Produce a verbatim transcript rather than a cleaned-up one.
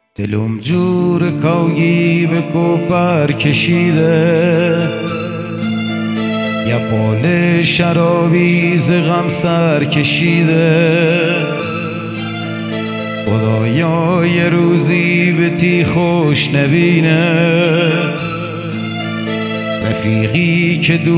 دلم جور کاگی به کوپر کشیده، یه پال شرابی ز غم سر کشیده. خدایا یه روزی به تی خوش نبینه، رفیقی که دو